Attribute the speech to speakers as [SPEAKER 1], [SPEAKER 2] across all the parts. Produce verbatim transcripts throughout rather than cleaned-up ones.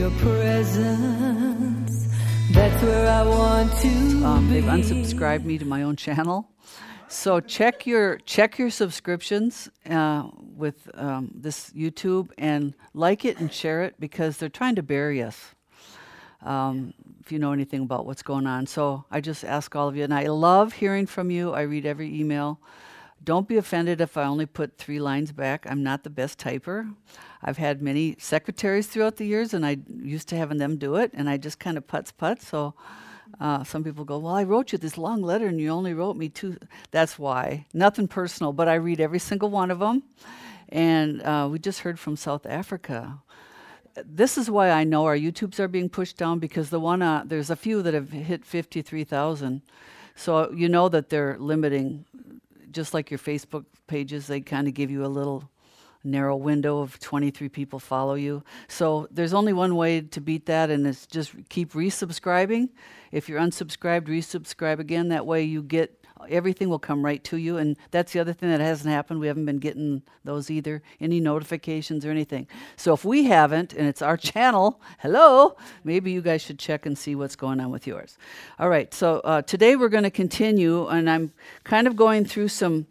[SPEAKER 1] your presence, that's where I want to
[SPEAKER 2] um,
[SPEAKER 1] be.
[SPEAKER 2] They've unsubscribed me to my own channel. So check your check your subscriptions uh, with um, this YouTube and like it and share it, because they're trying to bury us. Um, if you know anything about what's going on. So I just ask all of you, and I love hearing from you. I read every email. Don't be offended if I only put three lines back. I'm not the best typer. I've had many secretaries throughout the years, and I used to having them do it, and I just kind of putz putz. So uh, some people go, well, I wrote you this long letter, and you only wrote me two. That's why. Nothing personal, but I read every single one of them. And uh, we just heard from South Africa. This is why I know our YouTubes are being pushed down, because the one uh, there's a few that have hit fifty-three thousand. So you know that they're limiting, just like your Facebook pages, they kind of give you a little narrow window of twenty-three people follow you. So there's only one way to beat that, and it's just keep resubscribing. If you're unsubscribed, resubscribe again. That way you get, everything will come right to you. And that's the other thing that hasn't happened. We haven't been getting those either, any notifications or anything. So if we haven't, and it's our channel, hello, maybe you guys should check and see what's going on with yours. All right, so uh, today we're going to continue, and I'm kind of going through some,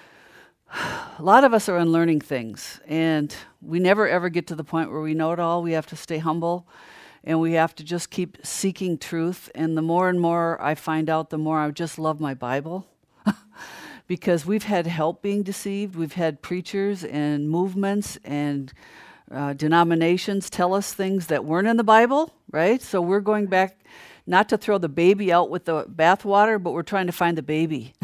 [SPEAKER 2] a lot of us are unlearning things, and we never ever get to the point where we know it all. We have to stay humble. And we have to just keep seeking truth. And the more and more I find out, the more I just love my Bible. Because we've had help being deceived. We've had preachers and movements and uh, denominations tell us things that weren't in the Bible, right? So we're going back, not to throw the baby out with the bathwater, but we're trying to find the baby.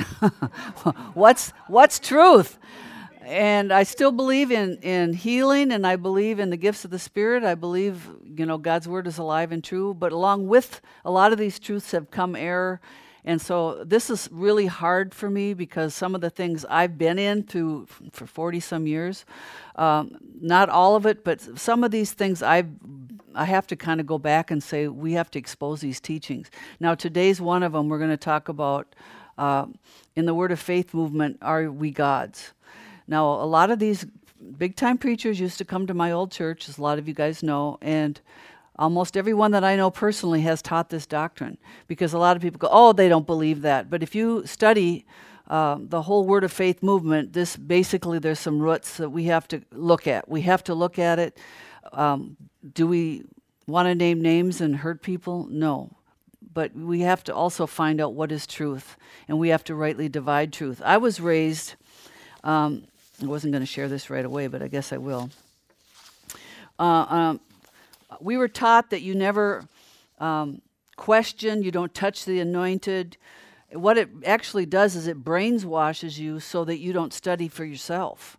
[SPEAKER 2] what's what's truth? And I still believe in, in healing, and I believe in the gifts of the Spirit. I believe, you know, God's Word is alive and true. But along with a lot of these truths have come error. And so this is really hard for me, because some of the things I've been in through for forty-some years, um, not all of it, but some of these things I've I have to kind of go back and say, we have to expose these teachings. Now, today's one of them. We're going to talk about, uh, in the Word of Faith movement, are we gods? Now, a lot of these big-time preachers used to come to my old church, as a lot of you guys know, and almost everyone that I know personally has taught this doctrine, because a lot of people go, oh, they don't believe that. But if you study uh, the whole Word of Faith movement, this basically there's some roots that we have to look at. We have to look at it. Um, do we want to name names and hurt people? No. But we have to also find out what is truth, and we have to rightly divide truth. I was raised... Um, I wasn't going to share this right away, but I guess I will. Uh, um, we were taught that you never um, question, you don't touch the anointed. What it actually does is it brainwashes you so that you don't study for yourself.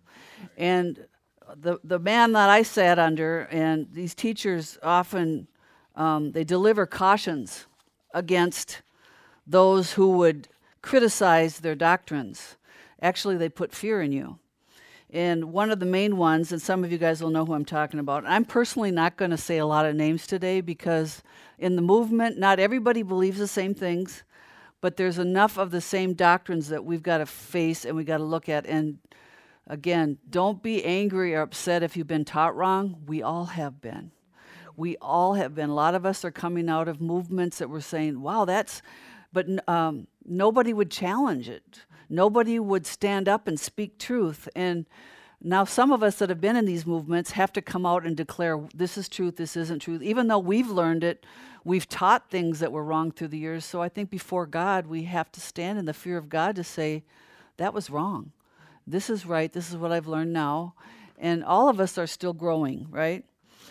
[SPEAKER 2] And the the man that I sat under, and these teachers often, um, they deliver cautions against those who would criticize their doctrines. Actually, they put fear in you. And one of the main ones, and some of you guys will know who I'm talking about, I'm personally not going to say a lot of names today, because in the movement, not everybody believes the same things, but there's enough of the same doctrines that we've got to face and we've got to look at. And again, don't be angry or upset if you've been taught wrong. We all have been. We all have been. A lot of us are coming out of movements that were saying, wow, that's, but um, nobody would challenge it. Nobody would stand up and speak truth. And now some of us that have been in these movements have to come out and declare, this is truth, this isn't truth. Even though we've learned it, we've taught things that were wrong through the years. So I think before God, we have to stand in the fear of God to say, that was wrong. This is right. This is what I've learned now. And all of us are still growing, right?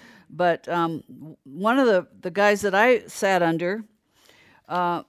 [SPEAKER 2] But um, one of the, the guys that I sat under, uh,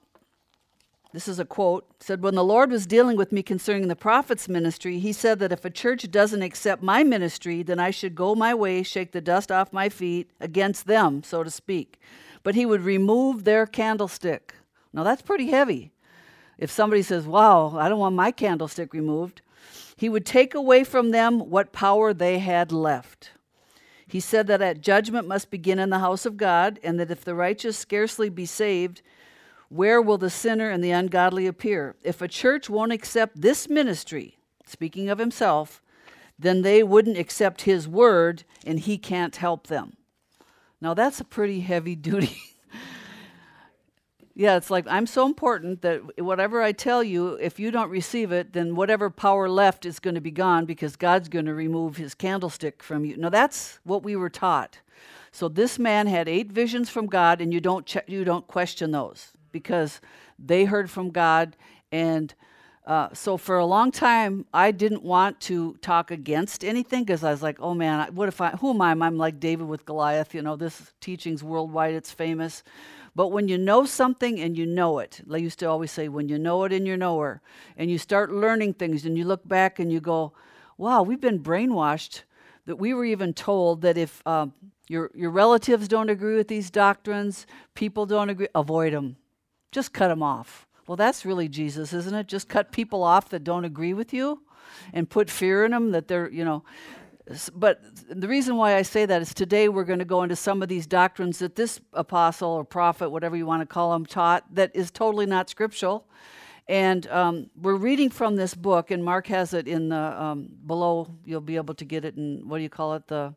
[SPEAKER 2] this is a quote, said, when the Lord was dealing with me concerning the prophet's ministry, he said that if a church doesn't accept my ministry, then I should go my way, shake the dust off my feet against them, so to speak. But he would remove their candlestick. Now that's pretty heavy. If somebody says, wow, I don't want my candlestick removed, he would take away from them what power they had left. He said that at judgment must begin in the house of God, and that if the righteous scarcely be saved, where will the sinner and the ungodly appear? If a church won't accept this ministry, speaking of himself, then they wouldn't accept his word, and he can't help them. Now that's a pretty heavy duty. Yeah, it's like, I'm so important that whatever I tell you, if you don't receive it, then whatever power left is going to be gone because God's going to remove his candlestick from you. Now that's what we were taught. So this man had eight visions from God, and you don't che- you don't question those because they heard from God. And uh, so for a long time, I didn't want to talk against anything because I was like, oh man, what if I, who am I? I'm like David with Goliath. You know, this teaching's worldwide, it's famous. But when you know something and you know it, I used to always say, when you know it and you're knower, and you start learning things and you look back and you go, wow, we've been brainwashed, that we were even told that if um, your your relatives don't agree with these doctrines, people don't agree, avoid them. Just cut them off. Well, that's really Jesus, isn't it? Just cut people off that don't agree with you and put fear in them that they're, you know. But the reason why I say that is today we're going to go into some of these doctrines that this apostle or prophet, whatever you want to call him, taught that is totally not scriptural. And um, we're reading from this book, and Mark has it in the um, below. You'll be able to get it in, what do you call it, the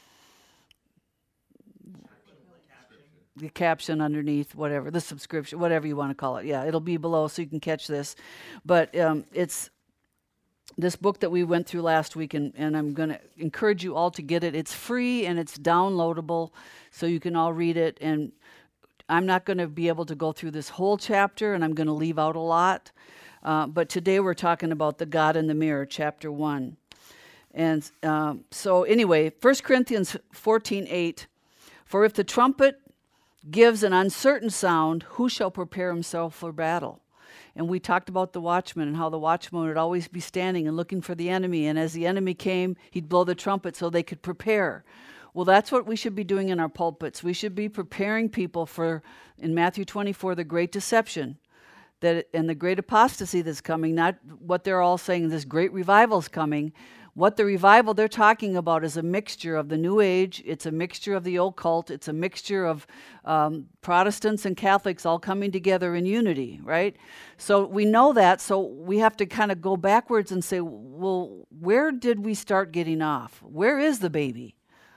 [SPEAKER 2] the caption underneath, whatever, the subscription, whatever you want to call it. Yeah, it'll be below so you can catch this. But um, it's this book that we went through last week, and, and I'm going to encourage you all to get it. It's free and it's downloadable, so you can all read it. And I'm not going to be able to go through this whole chapter, and I'm going to leave out a lot. Uh, but today we're talking about the God in the mirror, chapter one. And um, so anyway, First Corinthians fourteen eight, for if the trumpet gives an uncertain sound, who shall prepare himself for battle? And we talked about the watchman and how the watchman would always be standing and looking for the enemy. And as the enemy came, he'd blow the trumpet so they could prepare. Well, that's what we should be doing in our pulpits. We should be preparing people for, in Matthew twenty-four, the great deception that and the great apostasy that's coming, not what they're all saying, this great revival's coming. What the revival they're talking about is a mixture of the New Age, it's a mixture of the occult, it's a mixture of um, Protestants and Catholics all coming together in unity, right? So we know that, so we have to kind of go backwards and say, well, where did we start getting off? Where is the baby?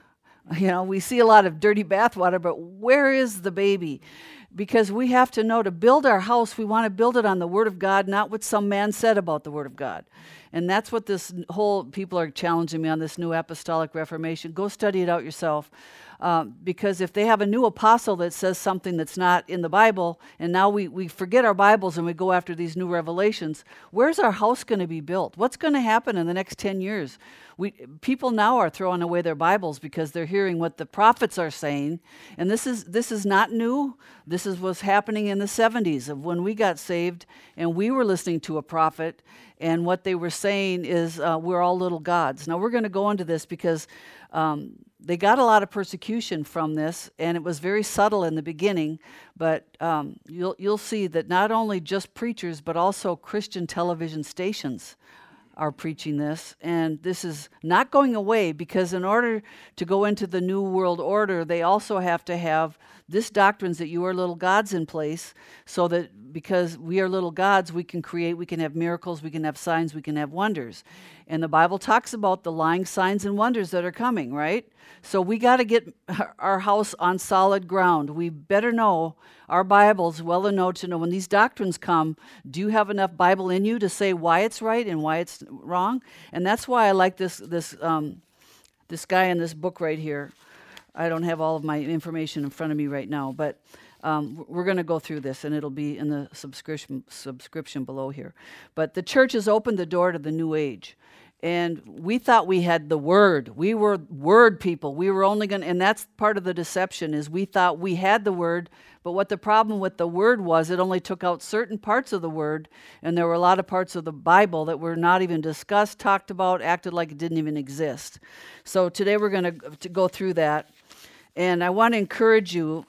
[SPEAKER 2] You know, we see a lot of dirty bathwater, but where is the baby? Because we have to know to build our house, we want to build it on the Word of God, not what some man said about the Word of God. And that's what this whole, people are challenging me on this new apostolic reformation. Go study it out yourself. Um, because if they have a new apostle that says something that's not in the Bible, and now we, we forget our Bibles and we go after these new revelations, where's our house going to be built? What's going to happen in the next ten years? We, people now are throwing away their Bibles because they're hearing what the prophets are saying. And this is this is not new. This is what's happening in the seventies of when we got saved and we were listening to a prophet, and what they were saying is uh, we're all little gods. Now we're going to go into this because um, they got a lot of persecution from this, and it was very subtle in the beginning, but um, you'll you'll see that not only just preachers, but also Christian television stations are preaching this, and this is not going away because in order to go into the New World Order, they also have to have this doctrines that you are little gods in place, so that because we are little gods, we can create, we can have miracles, we can have signs, we can have wonders. And the Bible talks about the lying signs and wonders that are coming, right? So we got to get our house on solid ground. We better know our Bibles well enough to know when these doctrines come, do you have enough Bible in you to say why it's right and why it's wrong? And that's why I like this this um, this guy in this book right here. I don't have all of my information in front of me right now, but um, we're going to go through this, and it'll be in the subscription subscription below here. But the church has opened the door to the New Age. And we thought we had the Word. We were Word people. We were only going to, and that's part of the deception, is we thought we had the Word, but what the problem with the Word was, it only took out certain parts of the Word, and there were a lot of parts of the Bible that were not even discussed, talked about, acted like it didn't even exist. So today we're going to go through that. And I want to encourage you,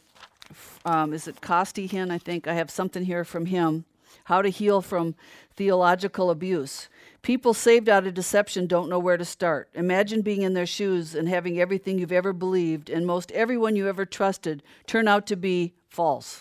[SPEAKER 2] um, is it Costihan, I think? I have something here from him, How to Heal from Theological Abuse. People saved out of deception don't know where to start. Imagine being in their shoes and having everything you've ever believed and most everyone you ever trusted turn out to be false.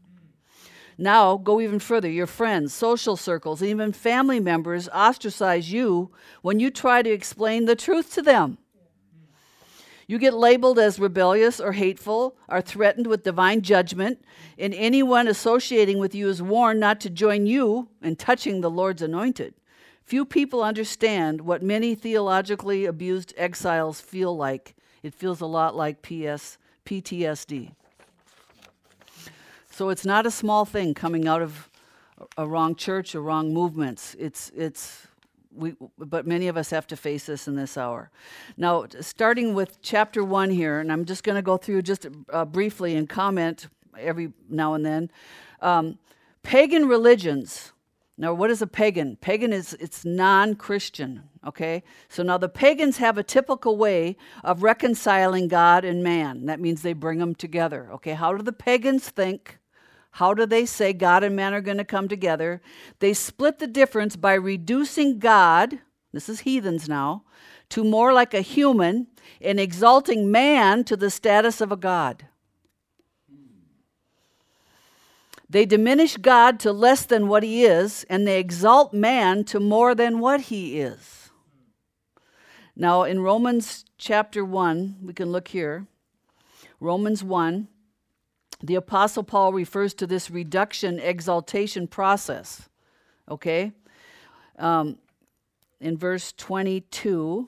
[SPEAKER 2] Now, go even further. Your friends, social circles, even family members ostracize you when you try to explain the truth to them. You get labeled as rebellious or hateful, are threatened with divine judgment, and anyone associating with you is warned not to join you in touching the Lord's anointed. Few people understand what many theologically abused exiles feel like. It feels a lot like P S, P T S D. So it's not a small thing coming out of a wrong church or wrong movements. It's it's we, but many of us have to face this in this hour. Now, starting with chapter one here, and I'm just going to go through just uh, briefly and comment every now and then. Um, pagan religions. Now, what is a pagan? Pagan is, it's non-Christian, okay? So now the pagans have a typical way of reconciling God and man. That means they bring them together, okay? How do the pagans think? How do they say God and man are going to come together? They split the difference by reducing God, this is heathens now, to more like a human and exalting man to the status of a god. They diminish God to less than what he is, and they exalt man to more than what he is. Now, in Romans chapter one, we can look here. Romans one, the Apostle Paul refers to this reduction exaltation process. Okay? Um, in verse twenty-two,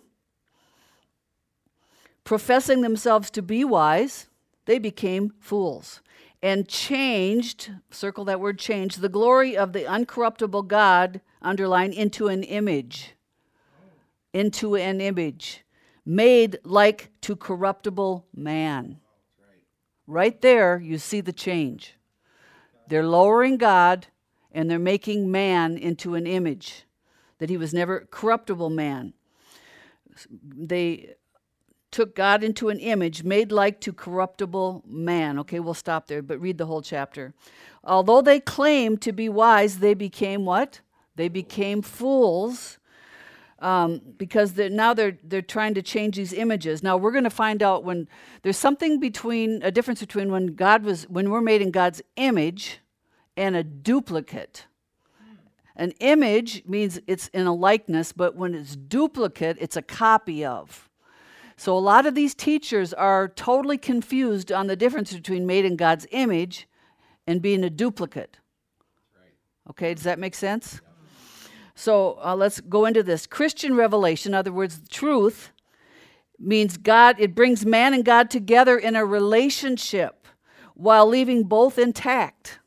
[SPEAKER 2] professing themselves to be wise, they became fools, and changed, circle that word change, the glory of the uncorruptible God, underline, into an image. Into an image. Made like to corruptible man. Right there, you see the change. They're lowering God, and they're making man into an image, that he was never corruptible man. They took God into an image made like to corruptible man. Okay, we'll stop there, but read the whole chapter. Although they claimed to be wise, they became what? They became fools, um, because they're, now they're they're trying to change these images. Now we're going to find out when there's something between a difference between when God was when we're made in God's image and a duplicate. An image means it's in a likeness, but when it's duplicate, it's a copy of. So a lot of these teachers are totally confused on the difference between made in God's image and being a duplicate. Okay, does that make sense? So uh, let's go into this. Christian revelation, in other words, truth, means God, it brings man and God together in a relationship while leaving both intact.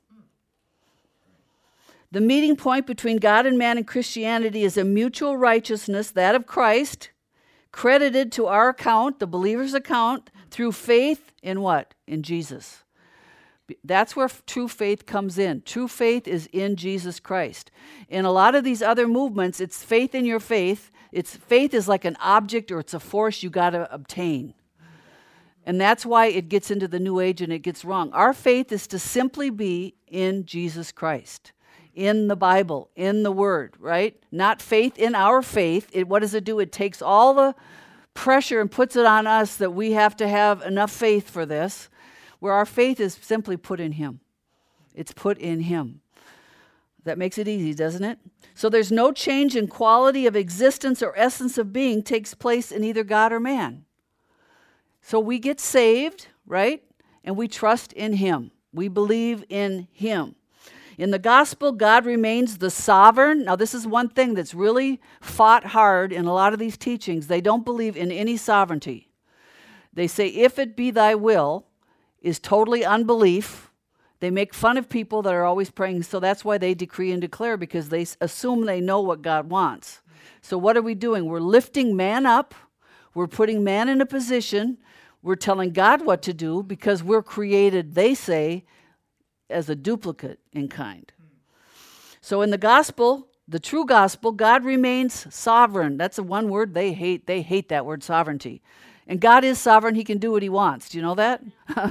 [SPEAKER 2] The meeting point between God and man in Christianity is a mutual righteousness, that of Christ, credited to our account, the believer's account, through faith in what? In Jesus. That's where f- true faith comes in. True faith is in Jesus Christ. In a lot of these other movements, it's faith in your faith. It's faith is like an object or it's a force you got to obtain. And that's why it gets into the New Age and it gets wrong. Our faith is to simply be in Jesus Christ, in the Bible, in the Word, right? Not faith in our faith. It, what does it do? It takes all the pressure and puts it on us that we have to have enough faith for this, where our faith is simply put in Him. It's put in Him. That makes it easy, doesn't it? So there's no change in quality of existence or essence of being takes place in either God or man. So we get saved, right? And we trust in Him. We believe in Him. In the gospel, God remains the sovereign. Now, this is one thing that's really fought hard in a lot of these teachings. They don't believe in any sovereignty. They say, if it be thy will, is totally unbelief. They make fun of people that are always praying, so that's why they decree and declare, because they assume they know what God wants. So what are we doing? We're lifting man up. We're putting man in a position. We're telling God what to do because we're created, they say, as a duplicate in kind. So in the gospel, the true gospel, God remains sovereign. That's a one word they hate. They hate that word, sovereignty. And God is sovereign. He can do what he wants. Do you know that?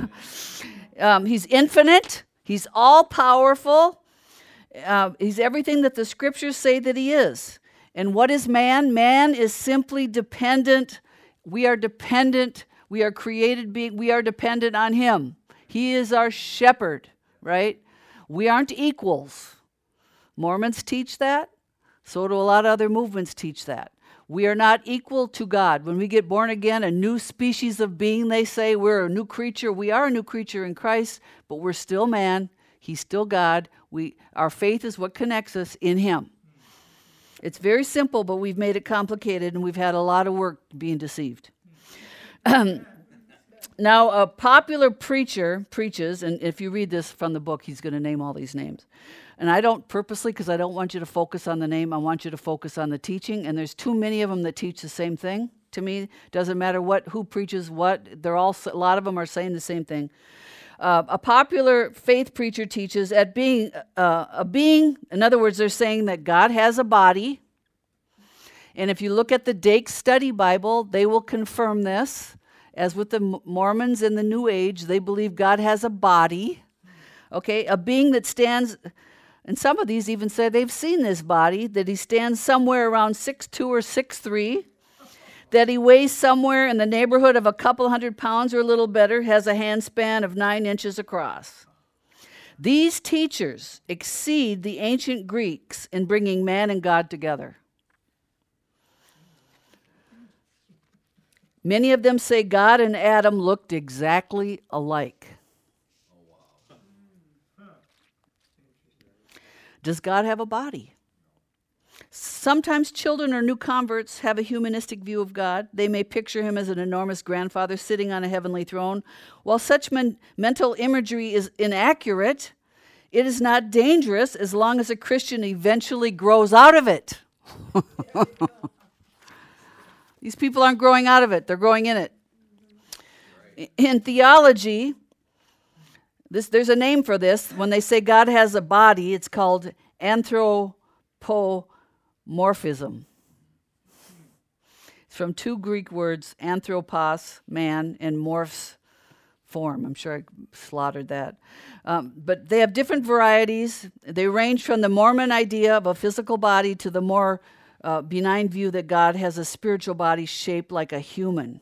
[SPEAKER 2] um, he's infinite. He's all-powerful. Uh, he's everything that the scriptures say that he is. And what is man? Man is simply dependent. We are dependent. We are created being. We are dependent on him. He is our shepherd, right? We aren't equals. Mormons teach that. So do a lot of other movements teach that. We are not equal to God. When we get born again, a new species of being, they say, we're a new creature. We are a new creature in Christ, but we're still man. He's still God. We, our faith is what connects us in him. It's very simple, but we've made it complicated, and we've had a lot of work being deceived. Now, a popular preacher preaches, and if you read this from the book, he's going to name all these names. And I don't purposely, because I don't want you to focus on the name. I want you to focus on the teaching. And there's too many of them that teach the same thing. To me, doesn't matter what who preaches what. They're all a lot of them are saying the same thing. Uh, a popular faith preacher teaches at being uh, a being. In other words, they're saying that God has a body. And if you look at the Dake Study Bible, they will confirm this. As with the Mormons in the New Age, they believe God has a body. Okay, a being that stands. And some of these even say they've seen this body, that he stands somewhere around six two or six three, that he weighs somewhere in the neighborhood of a couple hundred pounds or a little better, has a handspan of nine inches across. These teachers exceed the ancient Greeks in bringing man and God together. Many of them say God and Adam looked exactly alike. Does God have a body? Sometimes children or new converts have a humanistic view of God. They may picture him as an enormous grandfather sitting on a heavenly throne. While such men- mental imagery is inaccurate, it is not dangerous as long as a Christian eventually grows out of it. These people aren't growing out of it. They're growing in it. In theology, This, there's a name for this. When they say God has a body, it's called anthropomorphism. It's from two Greek words, anthropos, man, and morphs, form. I'm sure I slaughtered that. Um, but they have different varieties. They range from the Mormon idea of a physical body to the more uh, benign view that God has a spiritual body shaped like a human.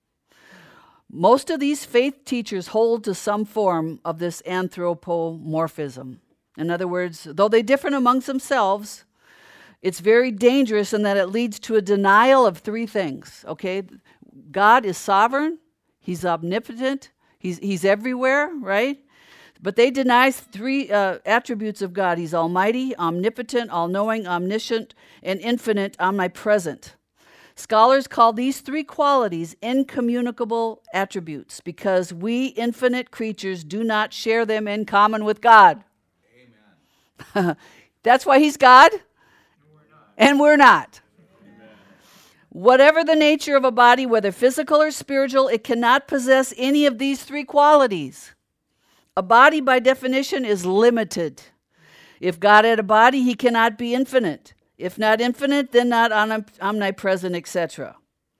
[SPEAKER 2] Most of these faith teachers hold to some form of this anthropomorphism. In other words, though they differ amongst themselves, it's very dangerous in that it leads to a denial of three things, okay? God is sovereign, he's omnipotent, he's, he's everywhere, right? But they deny three uh, attributes of God. He's almighty, omnipotent, all-knowing, omniscient, and infinite, omnipresent. Scholars call these three qualities incommunicable attributes because we infinite creatures do not share them in common with God. Amen. That's why he's God, and we're not. And we're not. Amen. Whatever the nature of a body, whether physical or spiritual, it cannot possess any of these three qualities. A body, by definition, is limited. If God had a body, he cannot be infinite. If not infinite, then not omnipresent, et cetera.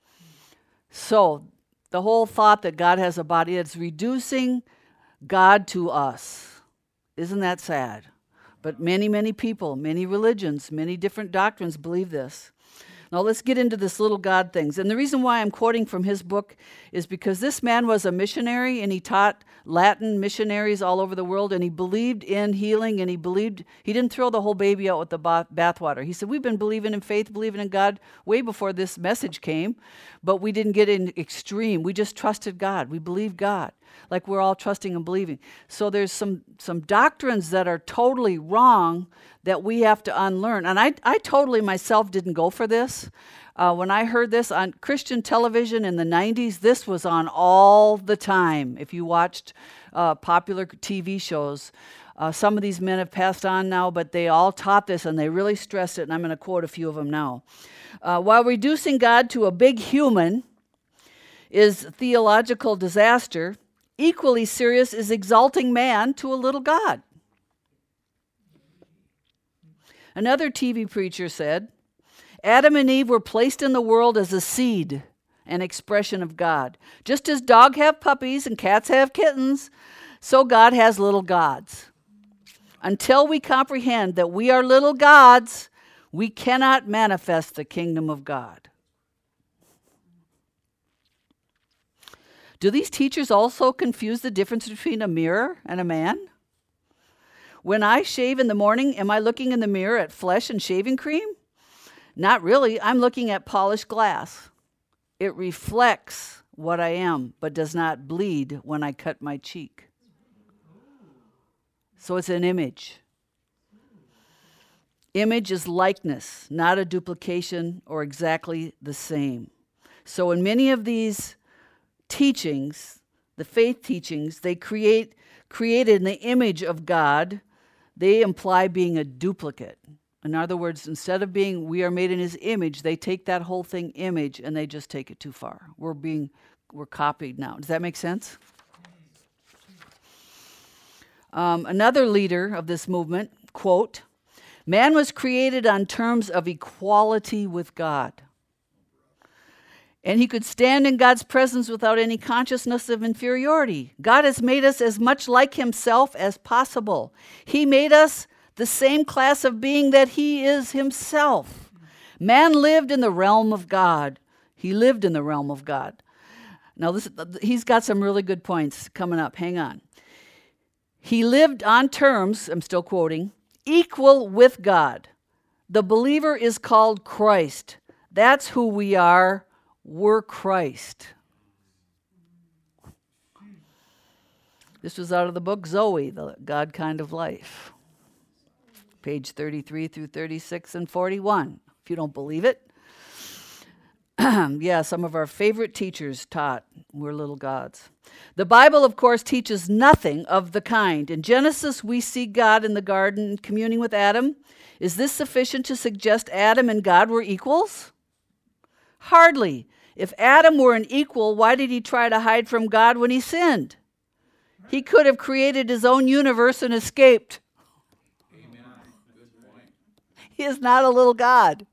[SPEAKER 2] So, the whole thought that God has a body, it's reducing God to us. Isn't that sad? But many, many people, many religions, many different doctrines believe this. Now, let's get into this little God things. And the reason why I'm quoting from his book is because this man was a missionary, and he taught Latin missionaries all over the world, and he believed in healing, and he believed, he didn't throw the whole baby out with the bathwater. He said, we've been believing in faith, believing in God way before this message came, but we didn't get in extreme. We just trusted God. We believed God, like we're all trusting and believing. So there's some, some doctrines that are totally wrong that we have to unlearn. And I, I totally myself didn't go for this. Uh, when I heard this on Christian television in the nineties, this was on all the time. If you watched uh, popular T V shows, uh, some of these men have passed on now, but they all taught this and they really stressed it, and I'm going to quote a few of them now. Uh, while reducing God to a big human is theological disaster, equally serious is exalting man to a little God. Another T V preacher said, Adam and Eve were placed in the world as a seed, an expression of God. Just as dogs have puppies and cats have kittens, so God has little gods. Until we comprehend that we are little gods, we cannot manifest the kingdom of God. Do these teachers also confuse the difference between a mirror and a man? When I shave in the morning, am I looking in the mirror at flesh and shaving cream? Not really. I'm looking at polished glass. It reflects what I am, but does not bleed when I cut my cheek. So it's an image. Image is likeness, not a duplication or exactly the same. So in many of these teachings, the faith teachings, they create created in the image of God, they imply being a duplicate. In other words, instead of being we are made in his image, they take that whole thing image and they just take it too far. We're being we're copied now. Does that make sense? Um, another leader of this movement, quote, "Man was created on terms of equality with God. And he could stand in God's presence without any consciousness of inferiority. God has made us as much like himself as possible. He made us the same class of being that he is himself. Man lived in the realm of God. He lived in the realm of God." Now, this, he's got some really good points coming up. Hang on. He lived on terms, I'm still quoting, equal with God. The believer is called Christ. That's who we are. We're Christ. This was out of the book Zoe, the God Kind of Life. Page thirty-three through thirty-six and forty-one. If you don't believe it. Yeah, some of our favorite teachers taught we're little gods. The Bible, of course, teaches nothing of the kind. In Genesis, we see God in the garden communing with Adam. Is this sufficient to suggest Adam and God were equals? Hardly. If Adam were an equal, why did he try to hide from God when he sinned? He could have created his own universe and escaped.
[SPEAKER 3] Amen. Good point.
[SPEAKER 2] He is not a little God.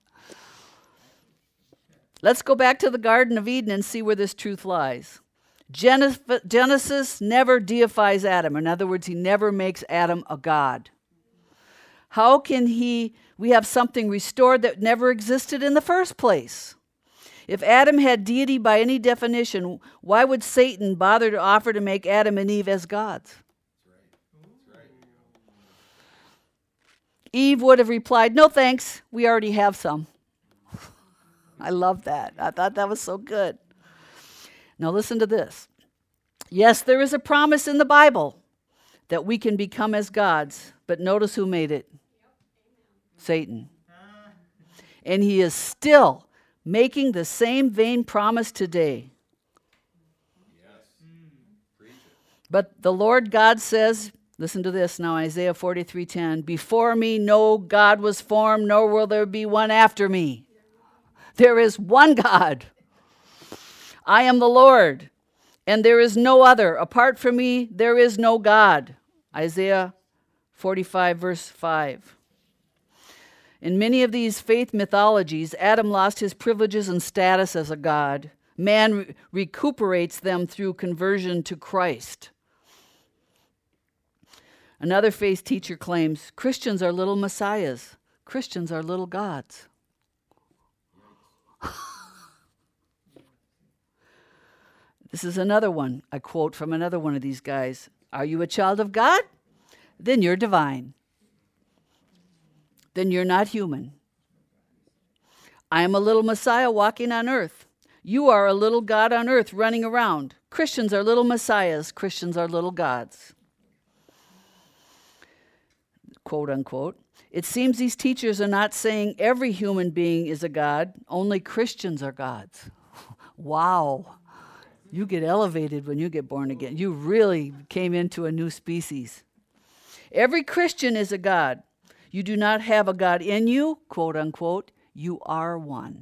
[SPEAKER 2] Let's go back to the Garden of Eden and see where this truth lies. Genesis never deifies Adam. In other words, he never makes Adam a god. How can he, we have something restored that never existed in the first place? If Adam had deity by any definition, why would Satan bother to offer to make Adam and Eve as gods?
[SPEAKER 3] That's right. That's right.
[SPEAKER 2] Eve would have replied, "No thanks, we already have some." I love that. I thought that was so good. Now listen to this. Yes, there is a promise in the Bible that we can become as gods, but notice who made it? Satan. And he is still making the same vain promise today.
[SPEAKER 3] Yes. Preach it.
[SPEAKER 2] But the Lord God says, listen to this now, Isaiah forty-three ten, "Before me no God was formed, nor will there be one after me. There is one God. I am the Lord, and there is no other. Apart from me, there is no God." Isaiah forty-five, verse five. In many of these faith mythologies, Adam lost his privileges and status as a god. Man re- recuperates them through conversion to Christ. Another faith teacher claims Christians are little messiahs. Christians are little gods. This is another one, I quote from another one of these guys. "Are you a child of God? Then you're divine. Then you're not human. I am a little Messiah walking on earth. You are a little God on earth running around. Christians are little messiahs. Christians are little gods." Quote unquote. It seems these teachers are not saying every human being is a god, only Christians are gods. Wow. You get elevated when you get born again. You really came into a new species. Every Christian is a god. You do not have a God in you, quote unquote. You are one.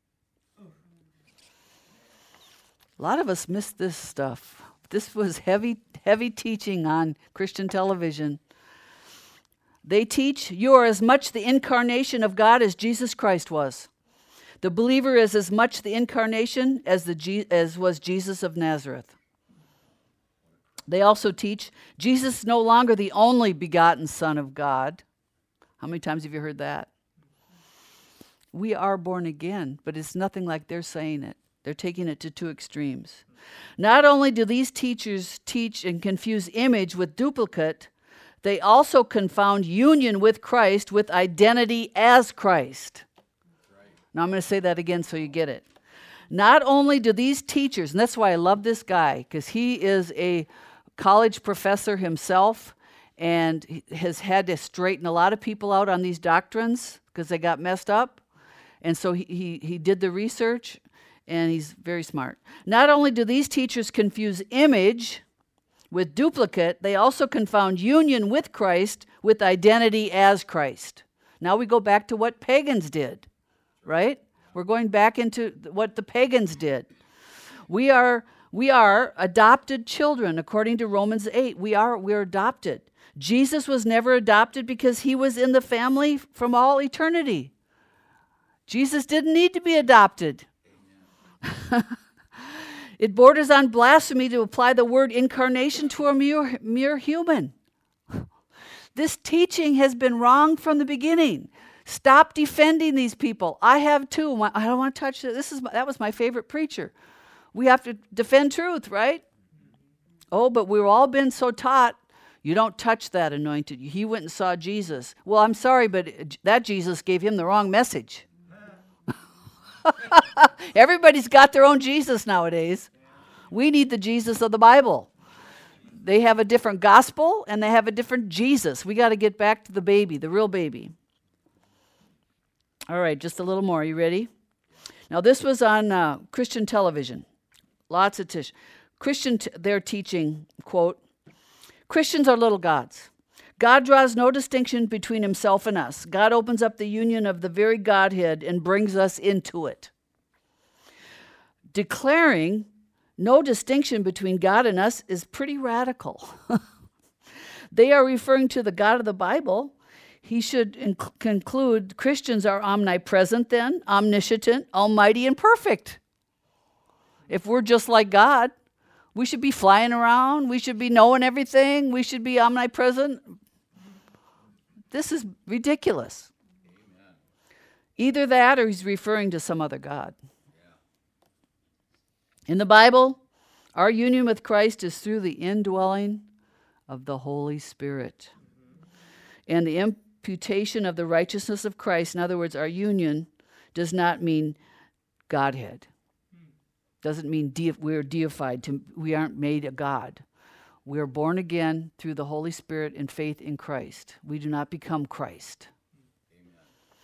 [SPEAKER 2] A lot of us miss this stuff. This was heavy, heavy teaching on Christian television. They teach you are as much the incarnation of God as Jesus Christ was. The believer is as much the incarnation as, the Je- as was Jesus of Nazareth. They also teach Jesus is no longer the only begotten Son of God. How many times have you heard that? We are born again, but it's nothing like they're saying it. They're taking it to two extremes. Not only do these teachers teach and confuse image with duplicate, they also confound union with Christ with identity as Christ.
[SPEAKER 3] That's right.
[SPEAKER 2] Now I'm going to say that again so you get it. Not only do these teachers, and that's why I love this guy, because he is a college professor himself and he has had to straighten a lot of people out on these doctrines because they got messed up. And so he, he, he did the research, and he's very smart. Not only do these teachers confuse image with duplicate, they also confound union with Christ with identity as Christ. Now we go back to what pagans did, right? We're going back into what the pagans did. We are we are adopted children according to Romans eight. We are we're adopted. Jesus was never adopted because he was in the family from all eternity. Jesus didn't need to be adopted. It borders on blasphemy to apply the word incarnation to a mere, mere human. This teaching has been wrong from the beginning. Stop defending these people. I have too. I don't want to touch it. This is my, that was my favorite preacher. We have to defend truth, right? Oh, but we've all been so taught, you don't touch that anointed. He went and saw Jesus. Well, I'm sorry, but that Jesus gave him the wrong message. Everybody's got their own Jesus nowadays. We need the Jesus of the Bible. They have a different gospel and they have a different Jesus. We got to get back to the baby, the real baby. All right, just a little more. You ready? Now, this was on uh, Christian television. Lots of tish. Christian, t- they're teaching, quote, Christians are little gods. God draws no distinction between himself and us. God opens up the union of the very Godhead and brings us into it. Declaring no distinction between God and us is pretty radical. They are referring to the God of the Bible. He should inc- conclude Christians are omnipresent then, omniscient, almighty, and perfect. If we're just like God, we should be flying around. We should be knowing everything. We should be omnipresent. This is ridiculous. Amen. Either that or he's referring to some other God. Yeah. In the Bible, our union with Christ is through the indwelling of the Holy Spirit. Mm-hmm. And the imputation of the righteousness of Christ, in other words, our union, does not mean Godhead. Doesn't mean de- we're deified. To, we aren't made a God. We are born again through the Holy Spirit and faith in Christ. We do not become Christ. Amen.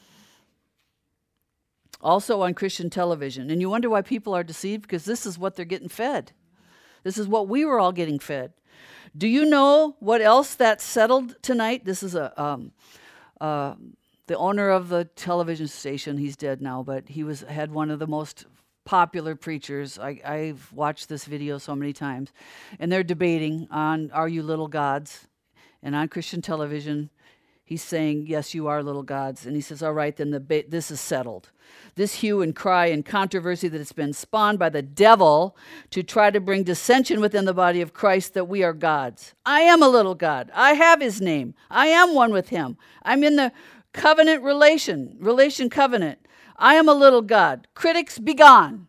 [SPEAKER 2] Also on Christian television. And you wonder why people are deceived? Because this is what they're getting fed. This is what we were all getting fed. Do you know what else that's settled tonight? This is a um, uh, the owner of the television station. He's dead now, but he was had one of the most popular preachers. I, I've watched this video so many times. And they're debating on, are you little gods? And on Christian television, he's saying, yes, you are little gods. And he says, all right, then the ba- this is settled. This hue and cry and controversy that has been spawned by the devil to try to bring dissension within the body of Christ that we are gods. I am a little God. I have his name. I am one with him. I'm in the covenant relation, relation covenant. I am a little God. Critics, be gone.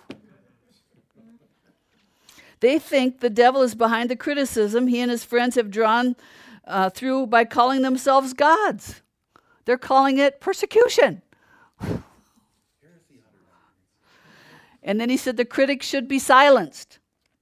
[SPEAKER 2] They think the devil is behind the criticism he and his friends have drawn uh, through by calling themselves gods. They're calling it persecution. And then he said the critics should be silenced.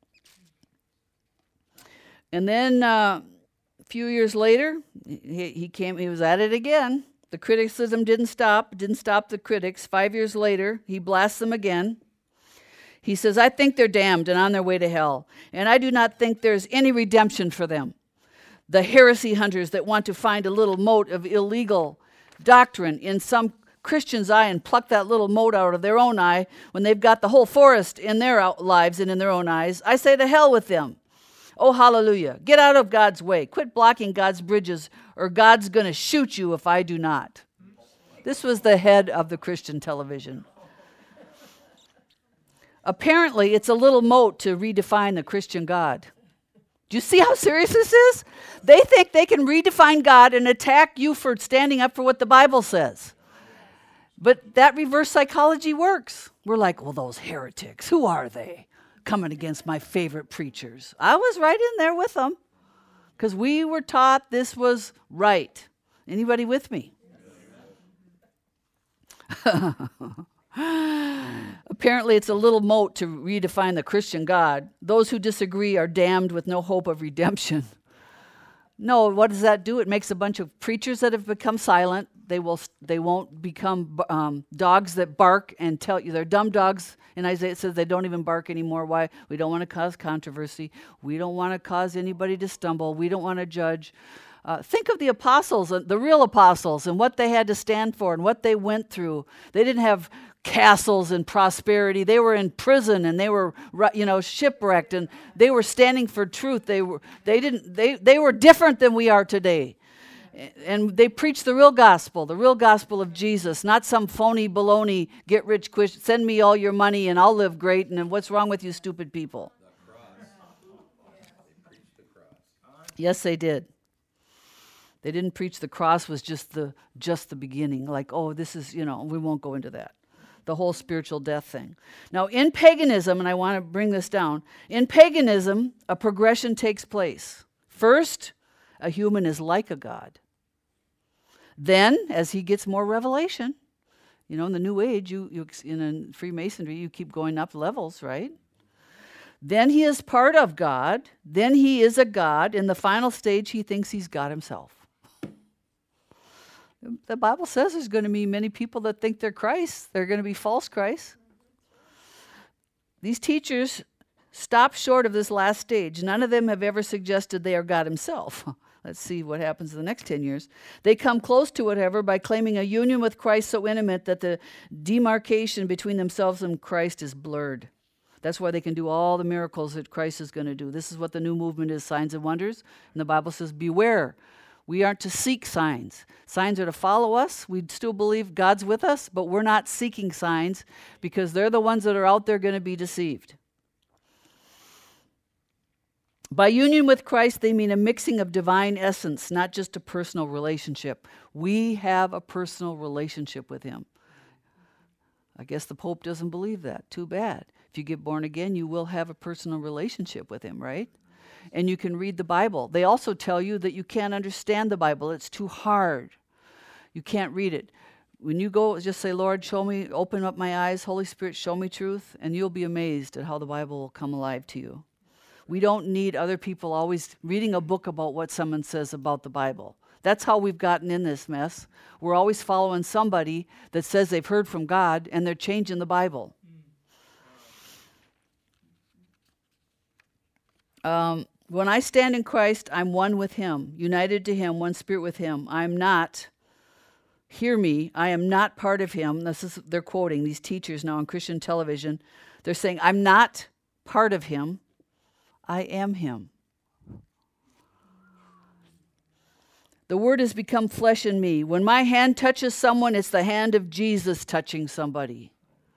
[SPEAKER 2] And then uh, a few years later, he, he came. He was at it again. The criticism didn't stop, didn't stop the critics. Five years later, he blasts them again. He says, I think they're damned and on their way to hell, and I do not think there's any redemption for them. The heresy hunters that want to find a little mote of illegal doctrine in some Christian's eye and pluck that little mote out of their own eye when they've got the whole forest in their lives and in their own eyes, I say to hell with them. Oh, hallelujah. Get out of God's way. Quit blocking God's bridges, or God's going to shoot you if I do not. This was the head of the Christian television. Apparently, it's a little mote to redefine the Christian God. Do you see how serious this is? They think they can redefine God and attack you for standing up for what the Bible says. But that reverse psychology works. We're like, well, those heretics, who are they? Coming against my favorite preachers. I was right in there with them because we were taught this was right. Anybody with me? Apparently, it's a little mote to redefine the Christian God. Those who disagree are damned with no hope of redemption. No, what does that do? It makes a bunch of preachers that have become silent. They will. They won't become um, dogs that bark and tell you. They're dumb dogs. In Isaiah it says they don't even bark anymore. Why? We don't want to cause controversy. We don't want to cause anybody to stumble. We don't want to judge. Uh, think of the apostles, uh, the real apostles, and what they had to stand for and what they went through. They didn't have castles and prosperity. They were in prison and they were, you know, shipwrecked, and they were standing for truth. They were. They didn't. They they were different than we are today. And they preach the real gospel, the real gospel of Jesus, not some phony baloney, get rich quick, send me all your money and I'll live great, and what's wrong with you stupid people?
[SPEAKER 3] The cross. They preached the cross.
[SPEAKER 2] Yes, they did. They didn't preach the cross was just the just the beginning, like, oh, this is, you know, we won't go into that. The whole spiritual death thing. Now, in paganism, and I want to bring this down, in paganism, a progression takes place. First, a human is like a god. Then, as he gets more revelation, you know, in the New Age, you, you in a Freemasonry, you keep going up levels, right? Then he is part of God. Then he is a god. In the final stage, he thinks he's God himself. The Bible says there's going to be many people that think they're Christ. They're going to be false Christs. These teachers stop short of this last stage. None of them have ever suggested they are God himself. Let's see what happens in the next ten years. They come close to it, however, by claiming a union with Christ so intimate that the demarcation between themselves and Christ is blurred. That's why they can do all the miracles that Christ is going to do. This is what the new movement is, signs and wonders. And the Bible says, beware. We aren't to seek signs. Signs are to follow us. We still believe God's with us, but we're not seeking signs because they're the ones that are out there going to be deceived. By union with Christ, they mean a mixing of divine essence, not just a personal relationship. We have a personal relationship with him. I guess the Pope doesn't believe that. Too bad. If you get born again, you will have a personal relationship with him, right? And you can read the Bible. They also tell you that you can't understand the Bible. It's too hard. You can't read it. When you go, just say, Lord, show me, open up my eyes. Holy Spirit, show me truth. And you'll be amazed at how the Bible will come alive to you. We don't need other people always reading a book about what someone says about the Bible. That's how we've gotten in this mess. We're always following somebody that says they've heard from God and they're changing the Bible. Um, when I stand in Christ, I'm one with him, united to him, one spirit with him. I'm not, hear me, I am not part of him. This is, they're quoting these teachers now on Christian television. They're saying, I'm not part of him. I am him. The word has become flesh in me. When my hand touches someone, it's the hand of Jesus touching somebody.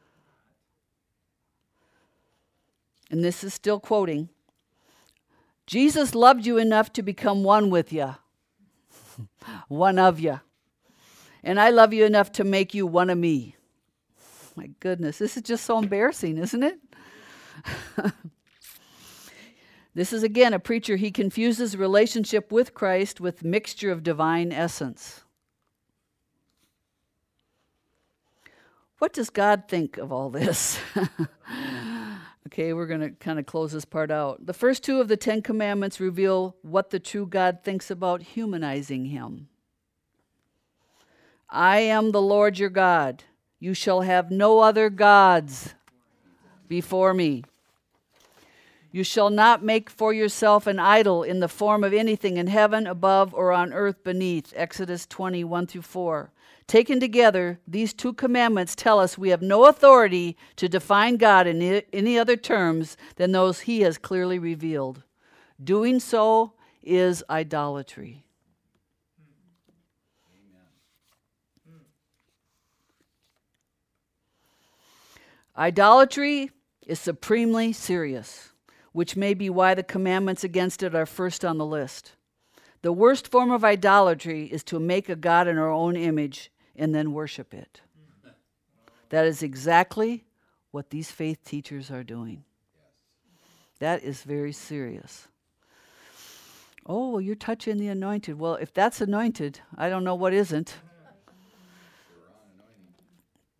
[SPEAKER 2] And this is still quoting. Jesus loved you enough to become one with you. One of you. And I love you enough to make you one of me. My goodness, this is just so embarrassing, isn't it? This is, again, a preacher. He confuses relationship with Christ with mixture of divine essence. What does God think of all this? Okay, we're going to kind of close this part out. The first two of the Ten Commandments reveal what the true God thinks about humanizing him. I am the Lord your God. You shall have no other gods before me. You shall not make for yourself an idol in the form of anything in heaven, above, or on earth beneath. Exodus twenty, one through four. Taken together, these two commandments tell us we have no authority to define God in any other terms than those he has clearly revealed. Doing so is idolatry. Idolatry is supremely serious, which may be why the commandments against it are first on the list. The worst form of idolatry is to make a god in our own image and then worship it. That is exactly what these faith teachers are doing. That is very serious. Oh, well, you're touching the anointed. Well, if that's anointed, I don't know what isn't.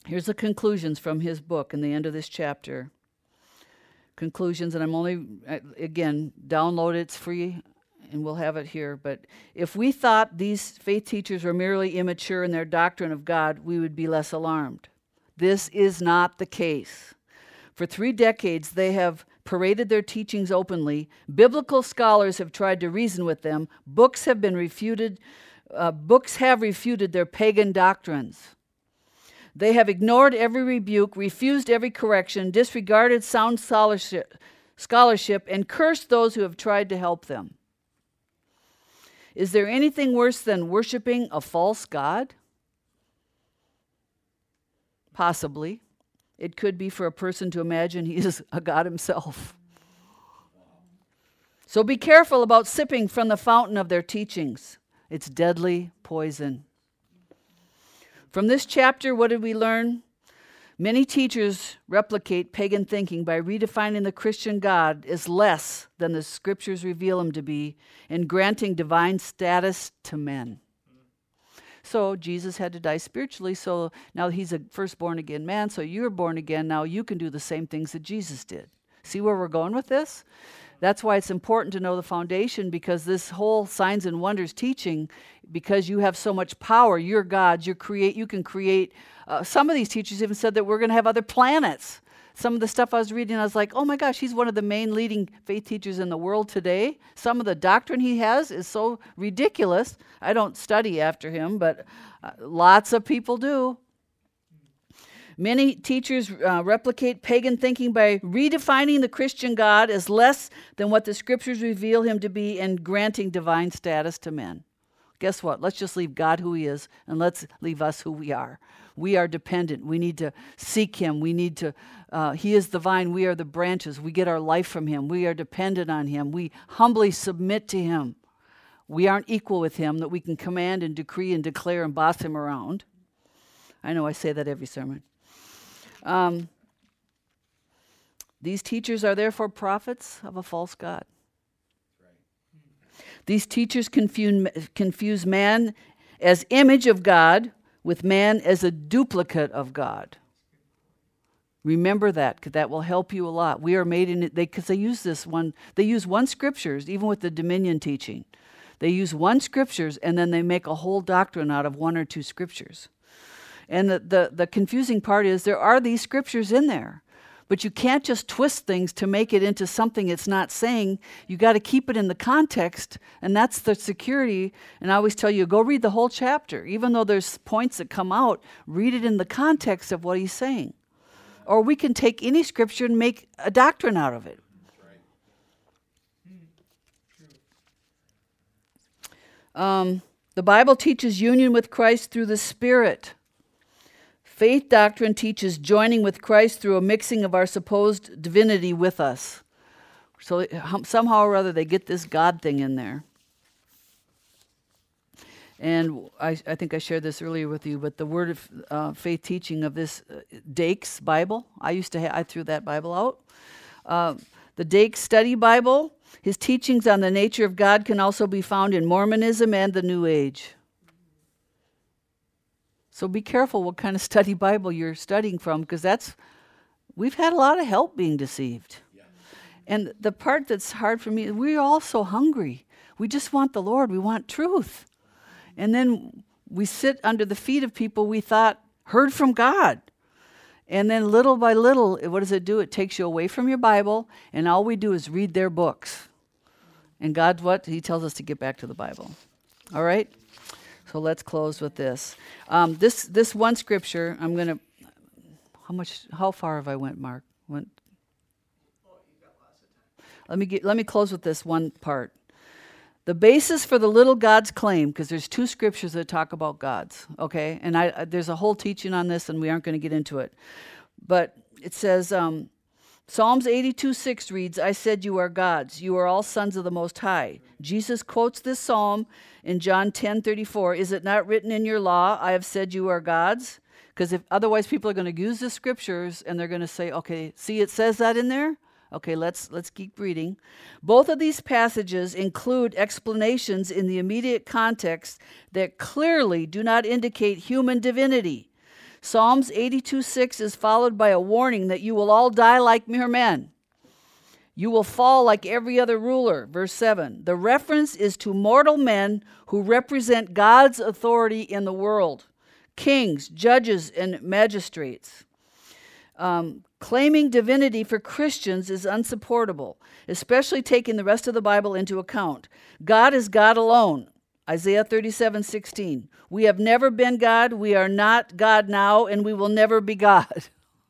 [SPEAKER 2] Here's the conclusions from his book in the end of this chapter. Conclusions, and I'm only, again, download it, it's free, and we'll have it here. But if we thought these faith teachers were merely immature in their doctrine of God, we would be less alarmed. This is not the case. For three decades, they have paraded their teachings openly. Biblical scholars have tried to reason with them. Books have been refuted. Uh, books have refuted their pagan doctrines. They have ignored every rebuke, refused every correction, disregarded sound scholarship, scholarship, and cursed those who have tried to help them. Is there anything worse than worshiping a false god? Possibly. It could be for a person to imagine he is a god himself. So be careful about sipping from the fountain of their teachings. It's deadly poison. From this chapter, what did we learn? Many teachers replicate pagan thinking by redefining the Christian God as less than the scriptures reveal him to be and granting divine status to men. So Jesus had to die spiritually, so now he's a first born again man, so you're born again, now you can do the same things that Jesus did. See where we're going with this? That's why it's important to know the foundation, because this whole signs and wonders teaching, because you have so much power, you're God, you create, you can create. Uh, some of these teachers even said that we're going to have other planets. Some of the stuff I was reading, I was like, oh my gosh, he's one of the main leading faith teachers in the world today. Some of the doctrine he has is so ridiculous. I don't study after him, but uh, lots of people do. Many teachers uh, replicate pagan thinking by redefining the Christian God as less than what the scriptures reveal him to be and granting divine status to men. Guess what? Let's just leave God who he is, and let's leave us who we are. We are dependent. We need to seek him. We need to, uh, he is the vine. We are the branches. We get our life from him. We are dependent on him. We humbly submit to him. We aren't equal with him that we can command and decree and declare and boss him around. I know I say that every sermon. Um, these teachers are therefore prophets of a false god. These teachers confuse, confuse man as image of God with man as a duplicate of God. Remember that, because that will help you a lot. We are made in it, because they, they use this one, they use one scriptures, even with the dominion teaching. They use one scriptures, and then they make a whole doctrine out of one or two scriptures. And the, the, the confusing part is there are these scriptures in there, but you can't just twist things to make it into something it's not saying. You got to keep it in the context, and that's the security. And I always tell you, go read the whole chapter. Even though there's points that come out, read it in the context of what he's saying. Or we can take any scripture and make a doctrine out of it. Um, the Bible teaches union with Christ through the Spirit. Faith doctrine teaches joining with Christ through a mixing of our supposed divinity with us. So somehow or other they get this God thing in there. And I, I think I shared this earlier with you, but the word of uh, faith teaching of this uh, Dake's Bible, I used to, ha- I threw that Bible out. Uh, the Dake Study Bible, his teachings on the nature of God can also be found in Mormonism and the New Age. So be careful what kind of study Bible you're studying from, because that's, we've had a lot of help being deceived. Yeah. And the part that's hard for me, we're all so hungry. We just want the Lord. We want truth. And then we sit under the feet of people we thought heard from God. And then little by little, what does it do? It takes you away from your Bible, and all we do is read their books. And God, what? He tells us to get back to the Bible. All right? So let's close with this. Um, this this one scripture, I'm going to, how much, how far have I went, Mark? Went,
[SPEAKER 4] oh, you got lots of time.
[SPEAKER 2] Let me get, let me close with this one part. The basis for the little God's claim, because there's two scriptures that talk about gods, okay? And I, I there's a whole teaching on this, and we aren't going to get into it. But it says, um, Psalms eighty-two six reads, I said you are gods. You are all sons of the Most High. Jesus quotes this psalm in John ten thirty-four. Is it not written in your law, I have said you are gods? Because if otherwise people are going to use the scriptures and they're going to say, okay, see it says that in there? Okay, let's let's keep reading. Both of these passages include explanations in the immediate context that clearly do not indicate human divinity. Psalms eighty-two six is followed by a warning that you will all die like mere men. You will fall like every other ruler. Verse seven. The reference is to mortal men who represent God's authority in the world. Kings, judges, and magistrates. Um, claiming divinity for Christians is unsupportable, especially taking the rest of the Bible into account. God is God alone. Isaiah thirty-seven sixteen. We have never been God, we are not God now, and we will never be God.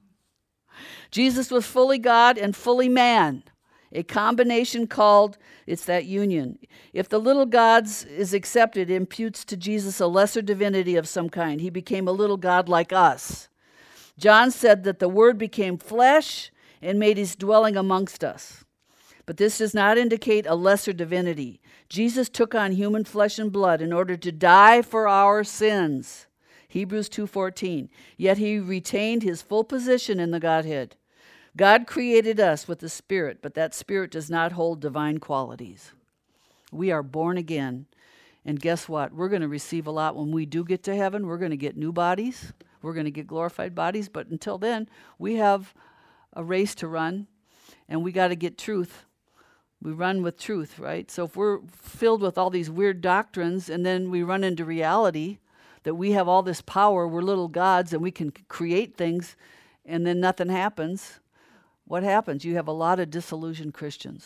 [SPEAKER 2] Jesus was fully God and fully man. A combination called, it's that union. If the little gods is accepted, it imputes to Jesus a lesser divinity of some kind. He became a little God like us. John said that the Word became flesh and made his dwelling amongst us. But this does not indicate a lesser divinity. Jesus took on human flesh and blood in order to die for our sins. Hebrews two fourteen. Yet he retained his full position in the Godhead. God created us with the Spirit, but that Spirit does not hold divine qualities. We are born again. And guess what? We're going to receive a lot when we do get to heaven. We're going to get new bodies. We're going to get glorified bodies. But until then, we have a race to run, and we got to get truth. We run with truth, right? So if we're filled with all these weird doctrines, and then we run into reality that we have all this power, we're little gods, and we can create things, and then nothing happens, what happens? You have a lot of disillusioned Christians.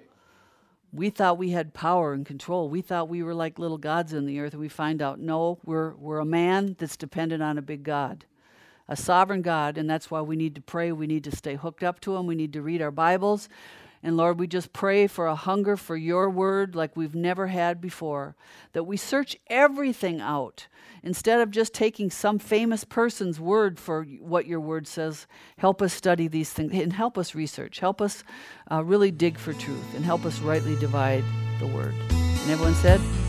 [SPEAKER 2] We thought we had power and control. We thought we were like little gods in the earth, and we find out, no, we're we're a man that's dependent on a big God, a sovereign God, and that's why we need to pray. We need to stay hooked up to him. We need to read our Bibles. And Lord, we just pray for a hunger for your word like we've never had before, that we search everything out. Instead of just taking some famous person's word for what your word says, help us study these things and help us research. Help us uh, really dig for truth and help us rightly divide the word. And everyone said,